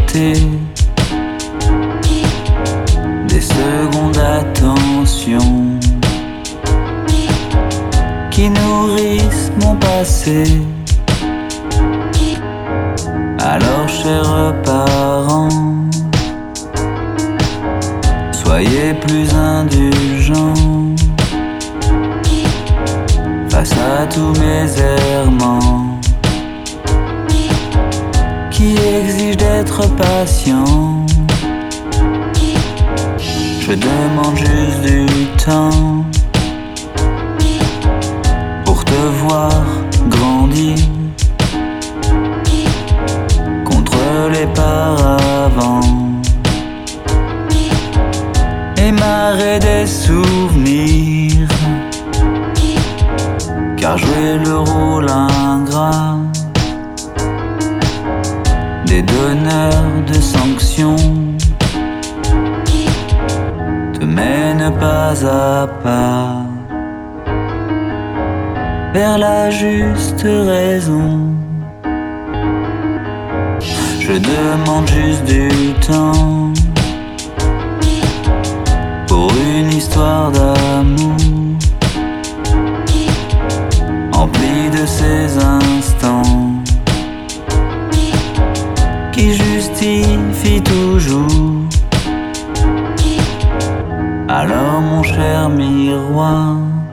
côté, des secondes d'attention qui nourrissent mon passé. Alors, chers parents, soyez plus indulgents face à tous mes errements qui exigent d'être patient. Je demande juste du temps pour te voir grandir contre les paravents et marrer des souvenirs, car jouer le rôle ingrat des donneurs de sanctions te mène pas à pas vers la juste raison. Je demande juste du temps pour une histoire d'amour emplie de ces instants qui justifient toujours. Alors mon cher miroir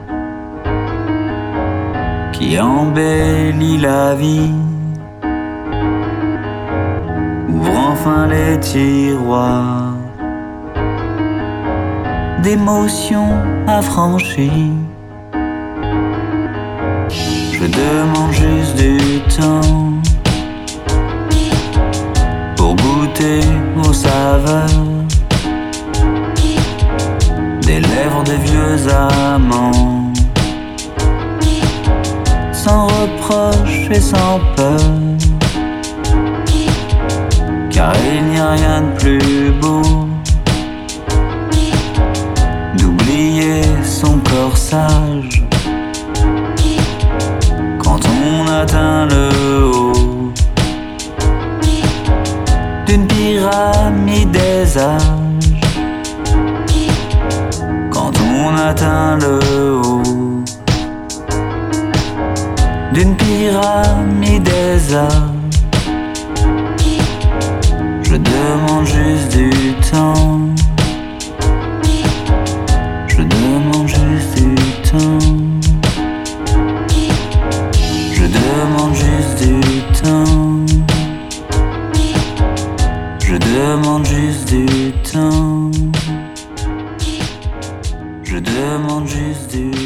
qui embellit la vie, ouvre enfin les tiroirs d'émotions affranchies. Je demande juste du temps pour goûter aux saveurs des lèvres des vieux amants, sans reproche et sans peur, car il n'y a rien de plus beau d'oublier son corsage quand on atteint le haut d'une pyramide des âges. Quand on atteint le haut d'une pyramide des âges, je demande juste du temps. Je demande juste du temps. Je demande juste du temps. Je demande juste du temps. Je demande juste du temps.